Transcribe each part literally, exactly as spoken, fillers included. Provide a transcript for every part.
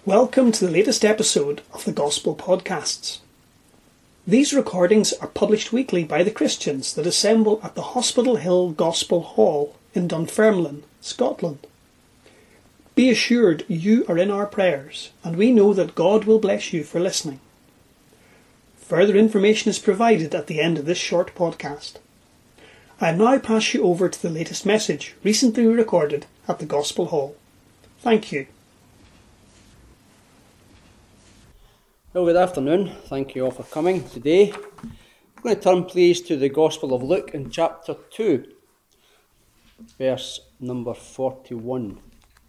Welcome to the latest episode of the Gospel Podcasts. These recordings are published weekly by the Christians that assemble at the Hospital Hill Gospel Hall in Dunfermline, Scotland. Be assured you are in our prayers, and we know that God will bless you for listening. Further information is provided at the end of this short podcast. I now pass you over to the latest message recently recorded at the Gospel Hall. Thank you. Well, good afternoon. Thank you all for coming today. I'm going to turn, please, to the Gospel of Luke in chapter two, verse number forty-one.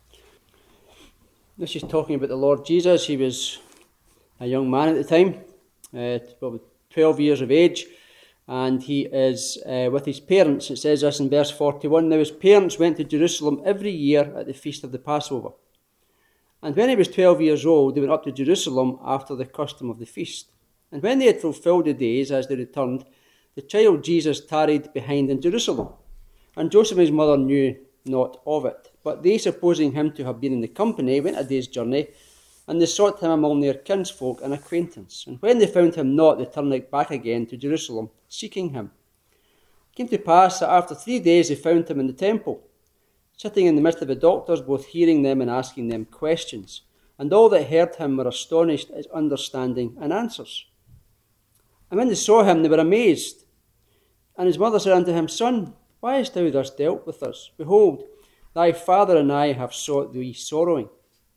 This is talking about the Lord Jesus. He was a young man at the time, uh, probably twelve years of age, and he is uh, with his parents. It says this in verse forty-one, "Now his parents went to Jerusalem every year at the feast of the Passover. And when he was twelve years old, they went up to Jerusalem after the custom of the feast. And when they had fulfilled the days as they returned, the child Jesus tarried behind in Jerusalem. And Joseph and his mother knew not of it. But they, supposing him to have been in the company, went a day's journey, and they sought him among their kinsfolk and acquaintance. And when they found him not, they turned back again to Jerusalem, seeking him. It came to pass that after three days they found him in the temple, sitting in the midst of the doctors, both hearing them and asking them questions. And all that heard him were astonished at his understanding and answers. And when they saw him, they were amazed. And his mother said unto him, Son, why hast thou thus dealt with us? Behold, thy father and I have sought thee sorrowing.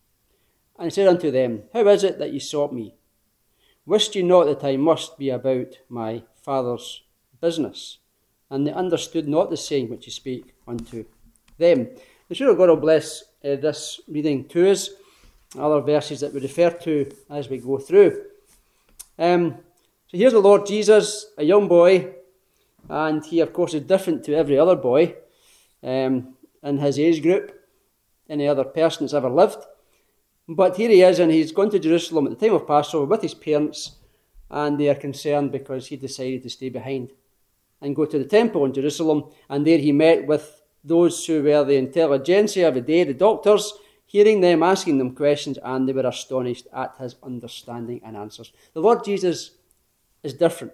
And he said unto them, How is it that ye sought me? Wist ye not that I must be about my father's business? And they understood not the saying which he spake unto them. I'm sure God will bless uh, this reading to us, other verses that we refer to as we go through. Um, so here's the Lord Jesus, a young boy, and he of course is different to every other boy um, in his age group, any other person that's ever lived. But here he is, and he's gone to Jerusalem at the time of Passover with his parents, and they are concerned because he decided to stay behind and go to the temple in Jerusalem, and there he met with those who were the intelligentsia of the day, the doctors, hearing them, asking them questions, and they were astonished at his understanding and answers. The Lord Jesus is different.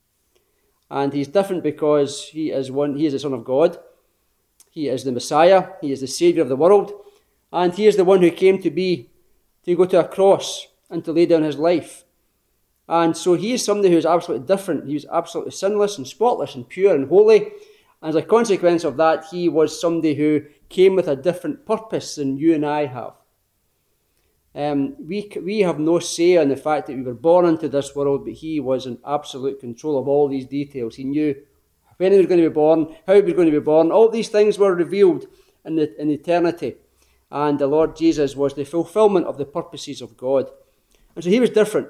And he's different because he is one. He is the Son of God. He is the Messiah. He is the Saviour of the world. And he is the one who came to be, to go to a cross and to lay down his life. And so he is somebody who is absolutely different. He was absolutely sinless and spotless and pure and holy. As a consequence of that, he was somebody who came with a different purpose than you and I have. Um, we we have no say in the fact that we were born into this world, but he was in absolute control of all these details. He knew when he was going to be born, how he was going to be born. All these things were revealed in, the, in eternity. And the Lord Jesus was the fulfillment of the purposes of God. And so he was different.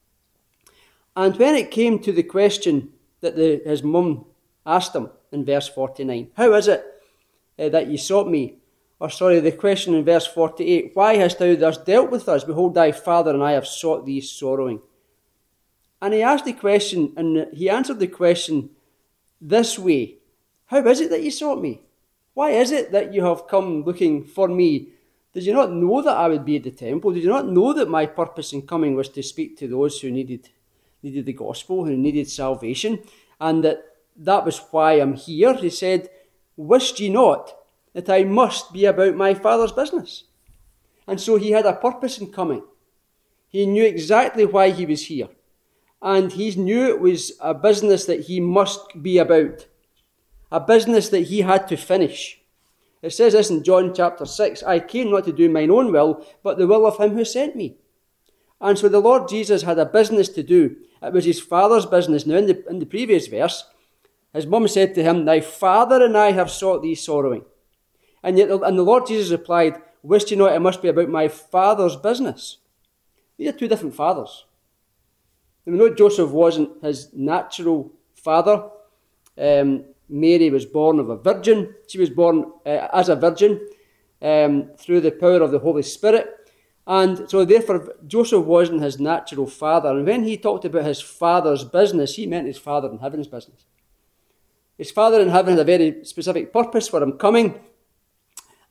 And when it came to the question that the, his mum asked him, in verse forty-nine, How is it uh, that ye sought me? Or sorry, the question in verse forty-eight, Why hast thou thus dealt with us? Behold, thy father and I have sought thee sorrowing. And he asked the question, and he answered the question this way, How is it that ye sought me? Why is it that you have come looking for me? Did you not know that I would be at the temple? Did you not know that my purpose in coming was to speak to those who needed, needed the gospel, who needed salvation, and that That was why I'm here? He said, Wist ye not that I must be about my father's business? And so he had a purpose in coming. He knew exactly why he was here. And he knew it was a business that he must be about. A business that he had to finish. It says this in John chapter six, I came not to do mine own will, but the will of him who sent me. And so the Lord Jesus had a business to do. It was his father's business. Now in the, in the previous verse, his mum said to him, Thy father and I have sought thee sorrowing. And yet, and the Lord Jesus replied, Wist ye not it must be about my father's business? These are two different fathers. We know Joseph wasn't his natural father. Um, Mary was born of a virgin. She was born uh, as a virgin um, through the power of the Holy Spirit. And so therefore, Joseph wasn't his natural father. And when he talked about his father's business, he meant his father in heaven's business. His Father in heaven had a very specific purpose for him coming.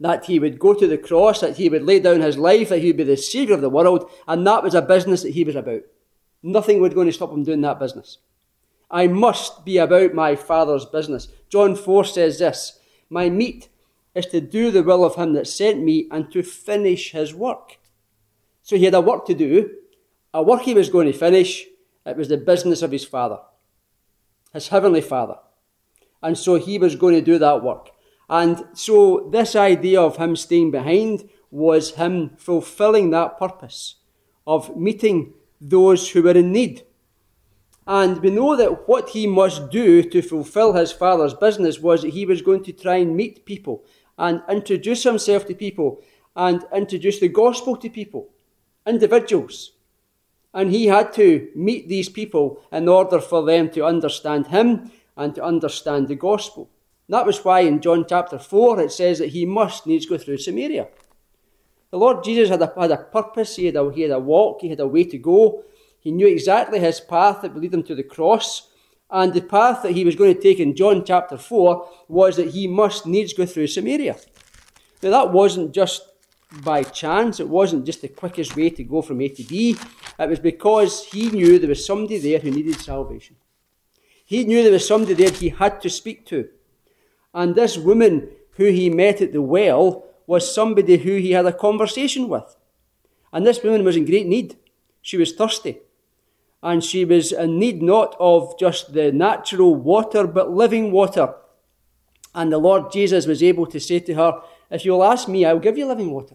that he would go to the cross, that he would lay down his life, that he would be the Saviour of the world, and that was a business that he was about. Nothing was going to stop him doing that business. I must be about my Father's business. John four says this, my meat is to do the will of him that sent me and to finish his work. So he had a work to do, a work he was going to finish. It was the business of his Father, his heavenly Father. And so he was going to do that work. And so this idea of him staying behind was him fulfilling that purpose of meeting those who were in need. And we know that what he must do to fulfill his Father's business was that he was going to try and meet people and introduce himself to people and introduce the gospel to people, individuals. And he had to meet these people in order for them to understand him and to understand the gospel. That was why in John chapter four it says that he must needs go through Samaria. The Lord Jesus had a, had a purpose, he had a, he had a walk, he had a way to go. He knew exactly his path that would lead him to the cross. And the path that he was going to take in John chapter four was that he must needs go through Samaria. Now that wasn't just by chance, it wasn't just the quickest way to go from A to B. It was because he knew there was somebody there who needed salvation. He knew there was somebody there he had to speak to. And this woman who he met at the well was somebody who he had a conversation with. And this woman was in great need. She was thirsty. And she was in need not of just the natural water, but living water. And the Lord Jesus was able to say to her, if you'll ask me, I'll give you living water.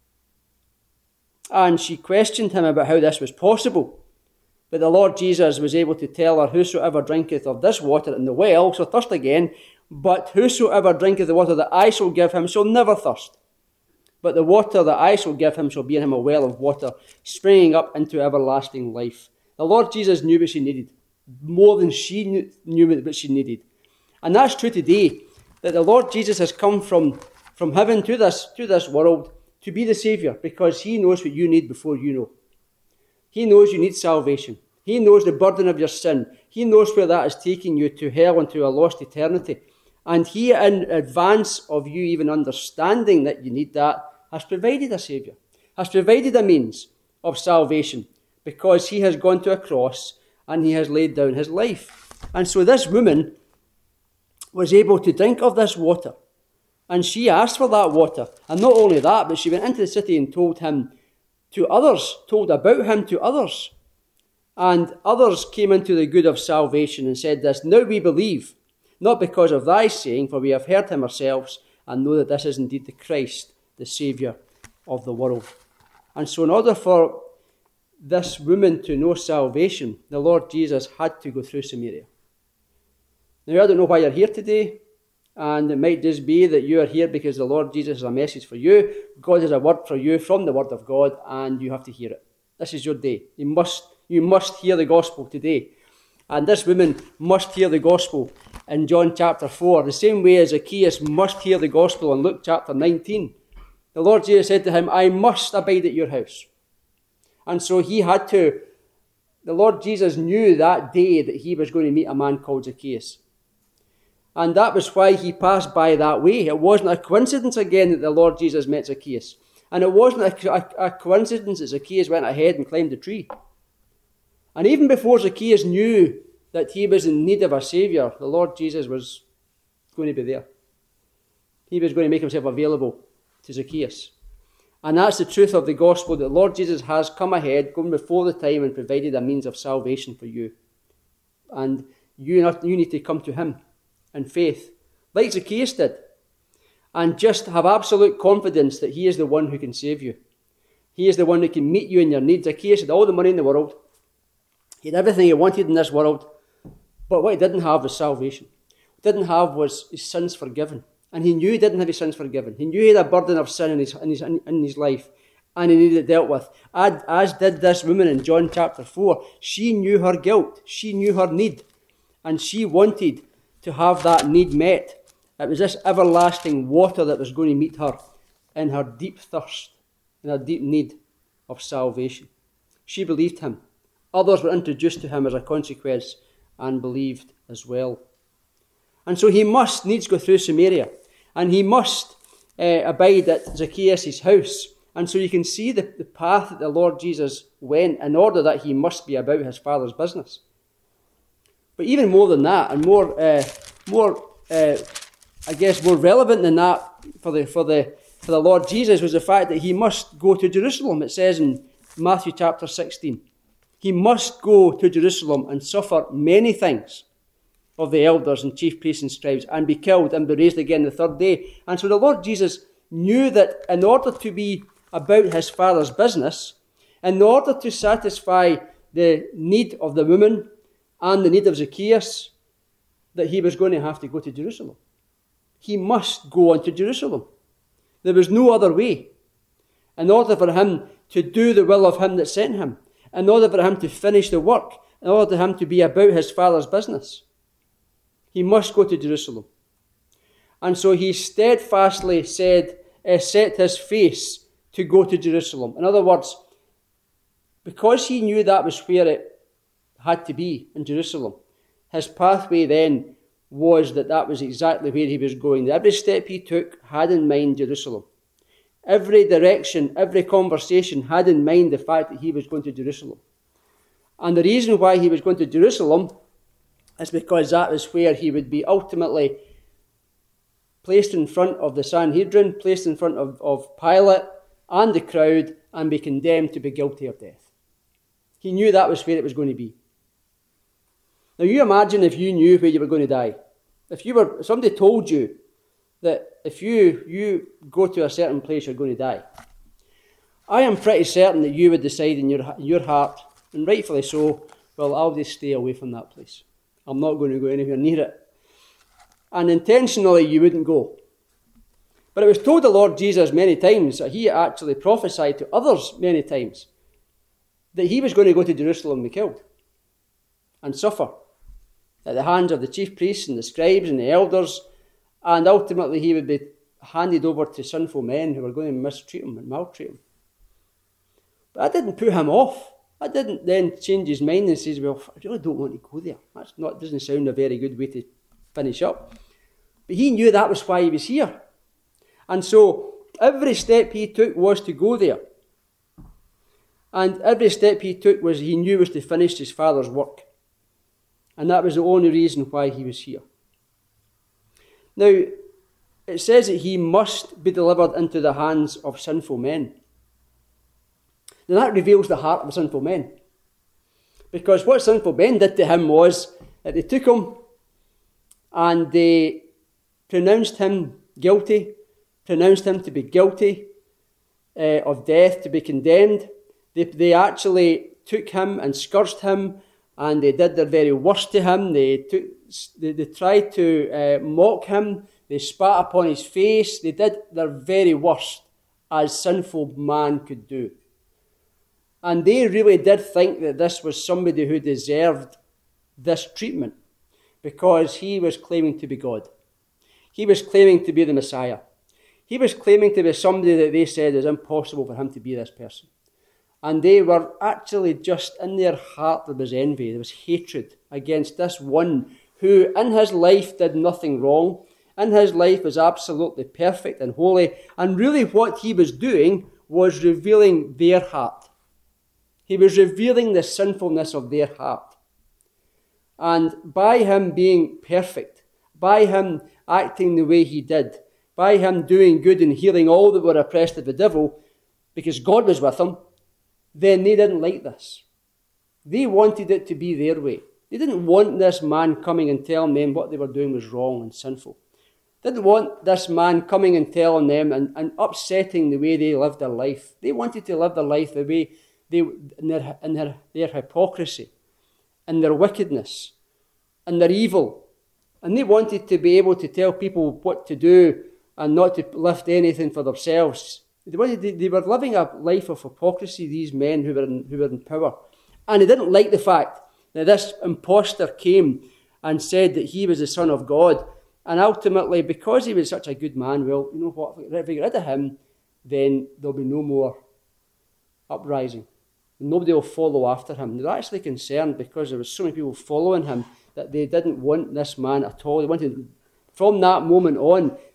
And she questioned him about how this was possible. But the Lord Jesus was able to tell her, whosoever drinketh of this water in the well shall thirst again, but whosoever drinketh the water that I shall give him shall never thirst. But the water that I shall give him shall be in him a well of water, springing up into everlasting life. The Lord Jesus knew what she needed, more than she knew, knew what she needed. And that's true today, that the Lord Jesus has come from, from heaven to this, to this world to be the Saviour, because he knows what you need before you know. He knows you need salvation. He knows the burden of your sin. He knows where that is taking you, to hell and to a lost eternity. And he, in advance of you even understanding that you need that, has provided a Saviour, has provided a means of salvation, because he has gone to a cross and he has laid down his life. And so this woman was able to drink of this water. And she asked for that water. And not only that, but she went into the city and told him to others, told about him to others. And others came into the good of salvation and said this, now we believe, not because of thy saying, for we have heard him ourselves, and know that this is indeed the Christ, the Saviour of the world. And so in order for this woman to know salvation, the Lord Jesus had to go through Samaria. Now, I don't know why you're here today, and it might just be that you are here because the Lord Jesus has a message for you. God has a word for you from the Word of God, and you have to hear it. This is your day. You must, you must hear the gospel today. And this woman must hear the gospel in John chapter four, the same way as Zacchaeus must hear the gospel in Luke chapter nineteen. The Lord Jesus said to him, I must abide at your house. And so he had to, the Lord Jesus knew that day that he was going to meet a man called Zacchaeus. And that was why he passed by that way. It wasn't a coincidence again that the Lord Jesus met Zacchaeus. And it wasn't a, a, a coincidence that Zacchaeus went ahead and climbed a tree. And even before Zacchaeus knew that he was in need of a Saviour, the Lord Jesus was going to be there. He was going to make himself available to Zacchaeus. And that's the truth of the gospel, that the Lord Jesus has come ahead, gone before the time, and provided a means of salvation for you. And you, not, you need to come to him in faith, like Zacchaeus did, and just have absolute confidence that he is the one who can save you. He is the one who can meet you in your needs. Zacchaeus had all the money in the world. He had everything he wanted in this world. But what he didn't have was salvation. What he didn't have was his sins forgiven. And he knew he didn't have his sins forgiven. He knew he had a burden of sin in his, in his, in his life. And he needed it dealt with. As, as did this woman in John chapter four. She knew her guilt. She knew her need. And she wanted to have that need met. It was this everlasting water that was going to meet her in her deep thirst, in her deep need of salvation. She believed him. Others were introduced to him as a consequence and believed as well. And so he must needs go through Samaria. And he must uh, abide at Zacchaeus' house. And so you can see the, the path that the Lord Jesus went in order that he must be about his Father's business. But even more than that, and more, uh, more, uh, I guess, more relevant than that for the for the for the Lord Jesus was the fact that he must go to Jerusalem. It says in Matthew chapter sixteen, he must go to Jerusalem and suffer many things of the elders and chief priests and scribes, and be killed and be raised again the third day. And so the Lord Jesus knew that in order to be about his Father's business, in order to satisfy the need of the woman and the need of Zacchaeus, that he was going to have to go to Jerusalem. He must go on to Jerusalem. There was no other way. In order for him to do the will of him that sent him, in order for him to finish the work, in order for him to be about his Father's business, he must go to Jerusalem. And so he steadfastly said, uh, set his face to go to Jerusalem. In other words, because he knew that was where it had to be, in Jerusalem, his pathway then was that that was exactly where he was going. Every step he took had in mind Jerusalem. Every direction, every conversation had in mind the fact that he was going to Jerusalem. And the reason why he was going to Jerusalem is because that was where he would be ultimately placed in front of the Sanhedrin, placed in front of, of Pilate and the crowd, and be condemned to be guilty of death. He knew that was where it was going to be. Now you imagine if you knew where you were going to die. If you were, somebody told you that if you, you go to a certain place, you're going to die. I am pretty certain that you would decide in your, in your heart, and rightfully so, well, I'll just stay away from that place. I'm not going to go anywhere near it. And intentionally you wouldn't go. But it was told the Lord Jesus many times, that he actually prophesied to others many times, that he was going to go to Jerusalem and be killed and suffer at the hands of the chief priests and the scribes and the elders, and ultimately he would be handed over to sinful men who were going to mistreat him and maltreat him. But that didn't put him off. That didn't then change his mind and says, well, I really don't want to go there. That's not, doesn't sound a very good way to finish up. But he knew that was why he was here. And so every step he took was to go there. And every step he took was he knew was to finish his Father's work. And that was the only reason why he was here. Now, it says that he must be delivered into the hands of sinful men. Now that reveals the heart of sinful men. Because what sinful men did to him was that they took him and they pronounced him guilty, pronounced him to be guilty uh, of death, to be condemned. They, they actually took him and scourged him, and they did their very worst to him. They, took, they, they tried to uh, mock him. They spat upon his face. They did their very worst as sinful man could do. And they really did think that this was somebody who deserved this treatment because he was claiming to be God. He was claiming to be the Messiah. He was claiming to be somebody that they said is impossible for him to be this person. And they were actually just, in their heart there was envy, there was hatred against this one who in his life did nothing wrong. In his life was absolutely perfect and holy. And really what he was doing was revealing their heart. He was revealing the sinfulness of their heart. And by him being perfect, by him acting the way he did, by him doing good and healing all that were oppressed of the devil, because God was with him, then they didn't like this. They wanted it to be their way. They didn't want this man coming and telling them what they were doing was wrong and sinful. They didn't want this man coming and telling them and, and upsetting the way they lived their life. They wanted to live their life the way they, in their, in their, their hypocrisy, in their wickedness, in their evil. And they wanted to be able to tell people what to do and not to lift anything for themselves. They, wanted, they were living a life of hypocrisy, these men who were, in, who were in power. And they didn't like the fact that this impostor came and said that he was the Son of God. And ultimately, because he was such a good man, well, you know what, if we get rid of him, then there'll be no more uprising. Nobody will follow after him. They're actually concerned because there was so many people following him that they didn't want this man at all. They wanted, from that moment on,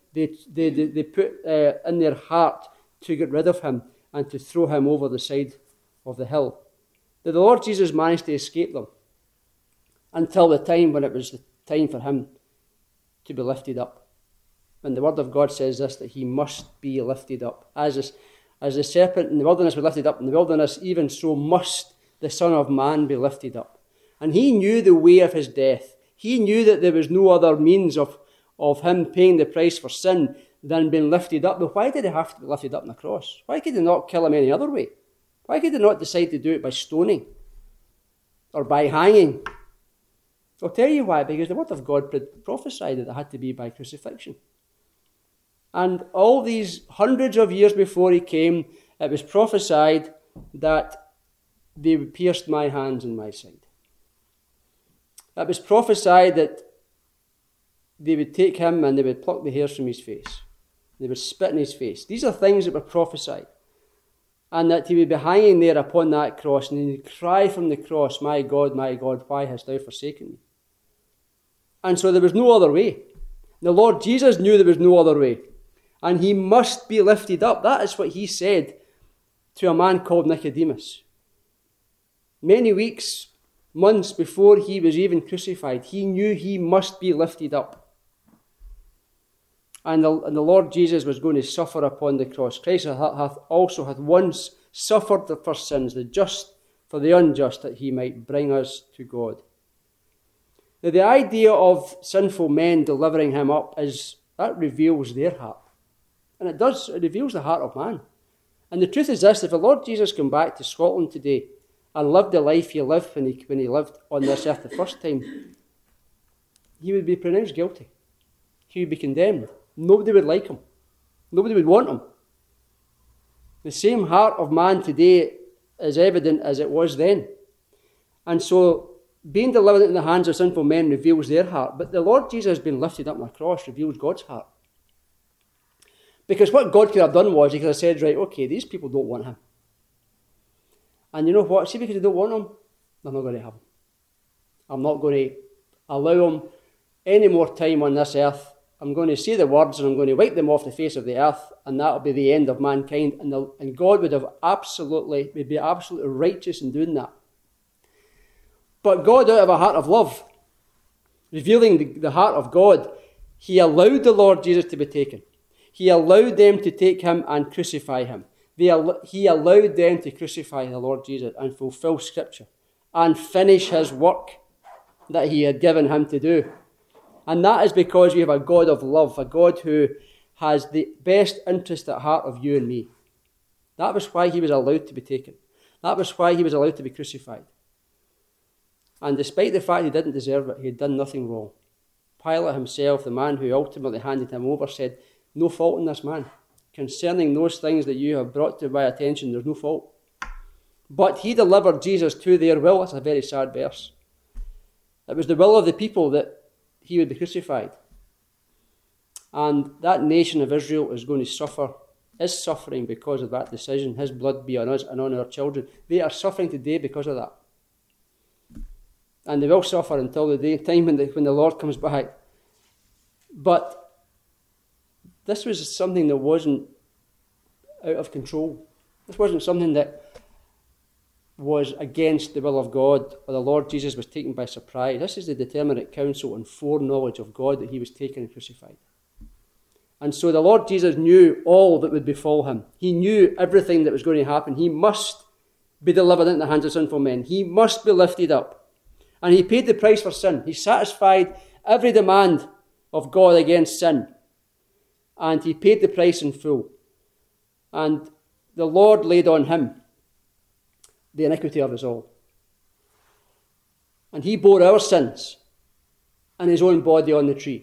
they, they, they, they put uh, in their heart to get rid of him and to throw him over the side of the hill. That the Lord Jesus managed to escape them until the time when it was the time for him to be lifted up. And the word of God says this, that he must be lifted up. As, this, as the serpent in the wilderness was lifted up in the wilderness, even so must the Son of Man be lifted up. And he knew the way of his death. He knew that there was no other means of, of him paying the price for sin than being lifted up. But why did he have to be lifted up on the cross? Why could he not kill him any other way? Why could he not decide to do it by stoning or by hanging? I'll tell you why, because the word of God prophesied that it had to be by crucifixion. And all these hundreds of years before he came, it was prophesied that they would pierce my hands and my side. It was prophesied that they would take him and they would pluck the hairs from his face. They would spit in his face. These are things that were prophesied. And that he would be hanging there upon that cross and he would cry from the cross, my God, my God, why hast thou forsaken me? And so there was no other way. The Lord Jesus knew there was no other way. And he must be lifted up. That is what he said to a man called Nicodemus. Many weeks, months before he was even crucified, he knew he must be lifted up. And the, and the Lord Jesus was going to suffer upon the cross. Christ hath also hath once suffered for sins, the just for the unjust, that he might bring us to God. Now, the idea of sinful men delivering him up is that reveals their heart. And it does, it reveals the heart of man. And the truth is this, if the Lord Jesus came back to Scotland today and lived the life he lived when he, when he lived on this earth the first time, he would be pronounced guilty. He would be condemned. Nobody would like him. Nobody would want him. The same heart of man today is evident as it was then. And so, being delivered into the hands of sinful men reveals their heart. But the Lord Jesus being lifted up on the cross reveals God's heart. Because what God could have done was, he could have said, right, okay, these people don't want him. And you know what? See, because they don't want him, they're not going to have him. I'm not going to allow him any more time on this earth. I'm going to say the words and I'm going to wipe them off the face of the earth, and that will be the end of mankind. And, the, and God would have absolutely, would be absolutely righteous in doing that. But God, out of a heart of love, revealing the, the heart of God, he allowed the Lord Jesus to be taken. He allowed them to take him and crucify him. They, he allowed them to crucify the Lord Jesus and fulfill Scripture and finish his work that he had given him to do. And that is because we have a God of love, a God who has the best interest at heart of you and me. That was why he was allowed to be taken. That was why he was allowed to be crucified. And despite the fact he didn't deserve it, he had done nothing wrong. Pilate himself, the man who ultimately handed him over, said, no fault in this man. Concerning those things that you have brought to my attention, there's no fault. But he delivered Jesus to their will. That's a very sad verse. It was the will of the people that he would be crucified. And that nation of Israel is going to suffer, is suffering because of that decision. His blood be on us and on our children. They are suffering today because of that. And they will suffer until the day, time when the, when the Lord comes back. But this was something that wasn't out of control. This wasn't something that was against the will of God, or the Lord Jesus was taken by surprise. This is the determinate counsel and foreknowledge of God that he was taken and crucified. And so the Lord Jesus knew all that would befall him. He knew everything that was going to happen. He must be delivered into the hands of sinful men. He must be lifted up. And he paid the price for sin. He satisfied every demand of God against sin. And he paid the price in full. And the Lord laid on him the iniquity of us all. And he bore our sins in his own body on the tree.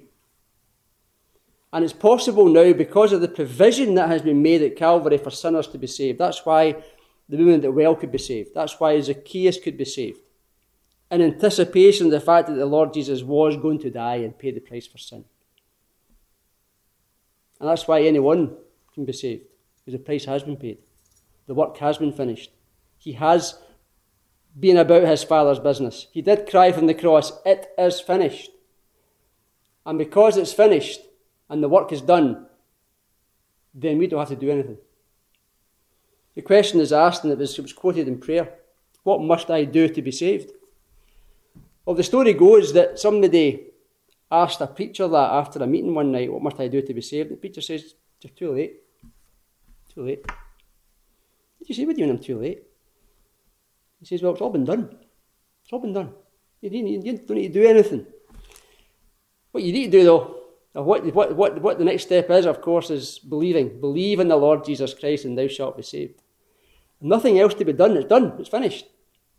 And it's possible now, because of the provision that has been made at Calvary for sinners to be saved. That's why the woman at the well could be saved. That's why Zacchaeus could be saved. In anticipation of the fact that the Lord Jesus was going to die and pay the price for sin. And that's why anyone can be saved, because the price has been paid. The work has been finished. He has been about his Father's business. He did cry from the cross, it is finished. And because it's finished, and the work is done, then we don't have to do anything. The question is asked, and it was, it was quoted in prayer, what must I do to be saved? Well, the story goes that somebody asked a preacher that after a meeting one night, what must I do to be saved? The preacher says, you're too late. Too late. What did you say? What do you mean I'm too late? He says, well, it's all been done. It's all been done. You don't need, you don't need to do anything. What you need to do, though, or what, what, what, what the next step is, of course, is believing. Believe in the Lord Jesus Christ and thou shalt be saved. Nothing else to be done. It's done. It's finished.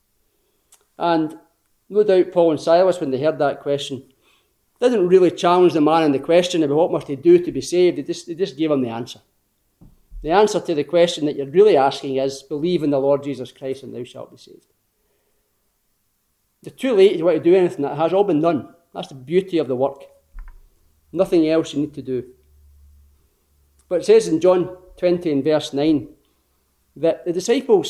And no doubt Paul and Silas, when they heard that question, didn't really challenge the man in the question about what must he do to be saved. They just, they just gave him the answer. The answer to the question that you're really asking is, believe in the Lord Jesus Christ and thou shalt be saved. You're too late if you want to do anything. That has all been done. That's the beauty of the work. Nothing else you need to do. But it says in John twenty and verse nine that the disciples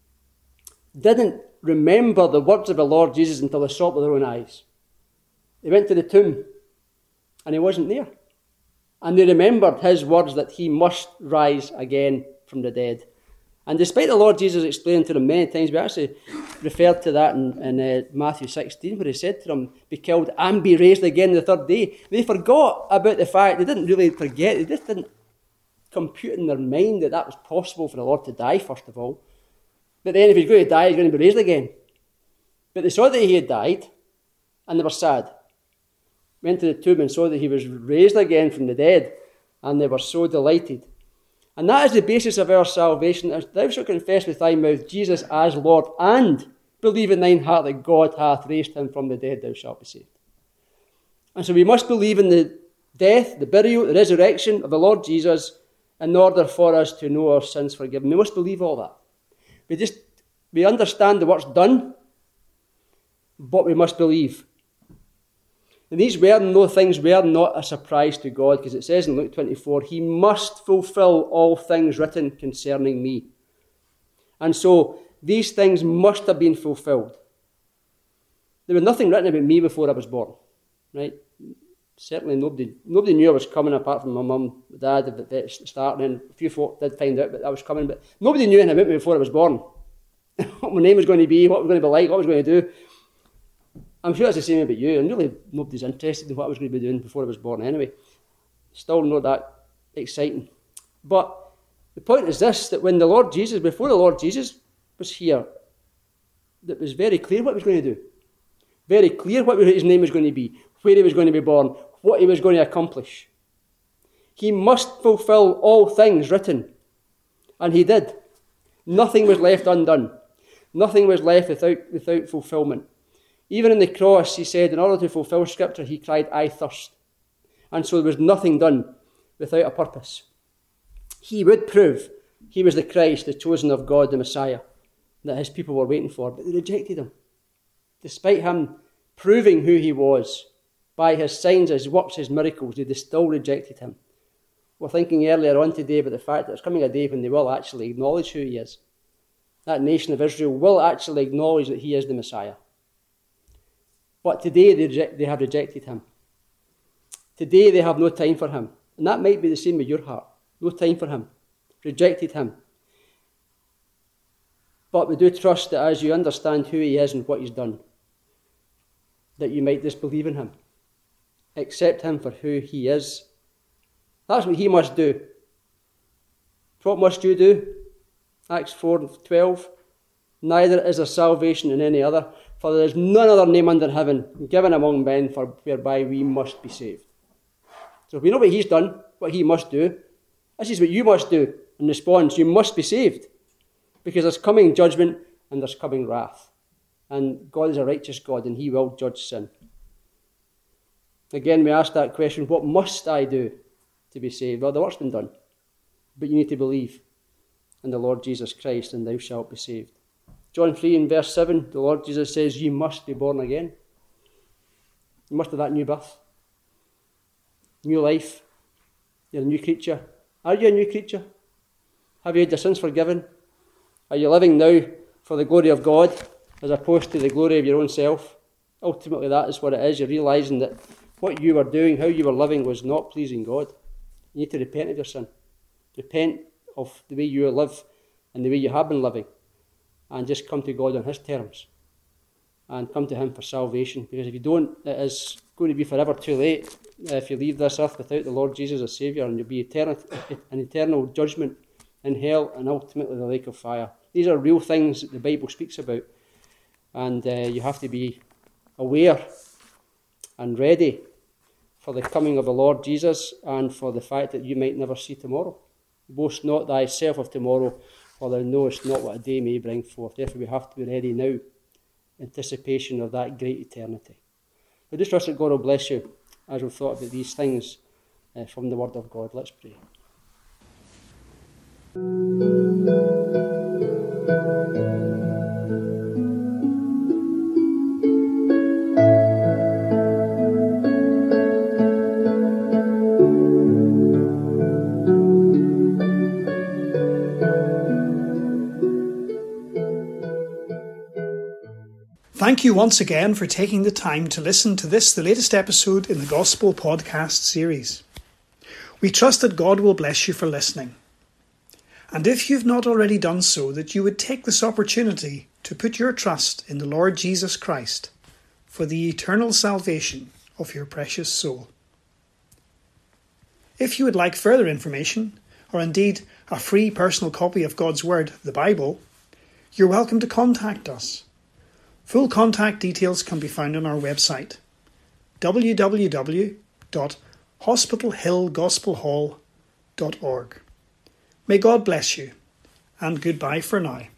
didn't remember the words of the Lord Jesus until they saw it with their own eyes. They went to the tomb and he wasn't there. And they remembered his words that he must rise again from the dead. And despite the Lord Jesus explaining to them many times, we actually referred to that in, in uh, Matthew sixteen, where he said to them, be killed and be raised again the third day. They forgot about the fact, they didn't really forget, they just didn't compute in their mind that that was possible for the Lord to die, first of all. But then if he's going to die, he's going to be raised again. But they saw that he had died, and they were sad. Went to the tomb and saw that he was raised again from the dead, and they were so delighted. And that is the basis of our salvation. Thou shalt confess with thy mouth Jesus as Lord, and believe in thine heart that God hath raised him from the dead, thou shalt be saved. And so we must believe in the death, the burial, the resurrection of the Lord Jesus in order for us to know our sins forgiven. We must believe all that. We just, we understand the work's done, but we must believe. And these were no things were not a surprise to God, because it says in Luke twenty-four, he must fulfill all things written concerning me. And so these things must have been fulfilled. There was nothing written about me before I was born, right? Certainly nobody nobody knew I was coming apart from my mum, my dad at the start, and a few folk did find out that I was coming, but nobody knew anything about me before I was born. What my name was going to be, what I was going to be like, what I was going to do. I'm sure it's the same about you, and really nobody's interested in what I was going to be doing before I was born anyway. Still not that exciting. But the point is this, that when the Lord Jesus, before the Lord Jesus was here, it was very clear what he was going to do. Very clear what his name was going to be, where he was going to be born, what he was going to accomplish. He must fulfill all things written. And he did. Nothing was left undone. Nothing was left without, without fulfillment. Even in the cross, he said, in order to fulfill Scripture, he cried, I thirst. And so there was nothing done without a purpose. He would prove he was the Christ, the chosen of God, the Messiah, that his people were waiting for, but they rejected him. Despite him proving who he was, by his signs, his works, his miracles, they still rejected him. We're thinking earlier on today about the fact that there's coming a day when they will actually acknowledge who he is. That nation of Israel will actually acknowledge that he is the Messiah. But today they, reject, they have rejected him. Today they have no time for him. And that might be the same with your heart. No time for him. Rejected him. But we do trust that as you understand who he is and what he's done, that you might just believe in him. Accept him for who he is. That's what he must do. What must you do? Acts four twelve. Neither is there salvation in any other, for there is none other name under heaven given among men for whereby we must be saved. So if we know what he's done, what he must do, this is what you must do in response. You must be saved. Because there's coming judgment and there's coming wrath. And God is a righteous God and he will judge sin. Again, we ask that question, what must I do to be saved? Well, the work's been done. But you need to believe in the Lord Jesus Christ and thou shalt be saved. John three and verse seven, the Lord Jesus says, you must be born again. You must have that new birth. New life. You're a new creature. Are you a new creature? Have you had your sins forgiven? Are you living now for the glory of God as opposed to the glory of your own self? Ultimately, that is what it is. You're realising that what you were doing, how you were living was not pleasing God. You need to repent of your sin. Repent of the way you live and the way you have been living, and just come to God on his terms and come to him for salvation. Because if you don't, it is going to be forever too late if you leave this earth without the Lord Jesus as Saviour, and you'll be eternal, an eternal judgment in hell and ultimately the lake of fire. These are real things that the Bible speaks about, and uh, you have to be aware and ready for the coming of the Lord Jesus and for the fact that you might never see tomorrow. Boast not thyself of tomorrow, for thou knowest not what a day may bring forth. Therefore we have to be ready now, in anticipation of that great eternity. I just trust that God will bless you as we've thought about these things uh, from the Word of God. Let's pray. Thank you once again for taking the time to listen to this, the latest episode in the Gospel Podcast series. We trust that God will bless you for listening. And if you've not already done so, that you would take this opportunity to put your trust in the Lord Jesus Christ for the eternal salvation of your precious soul. If you would like further information, or indeed a free personal copy of God's Word, the Bible, you're welcome to contact us. Full contact details can be found on our website, w w w dot hospital hill gospel hall dot org. May God bless you, and goodbye for now.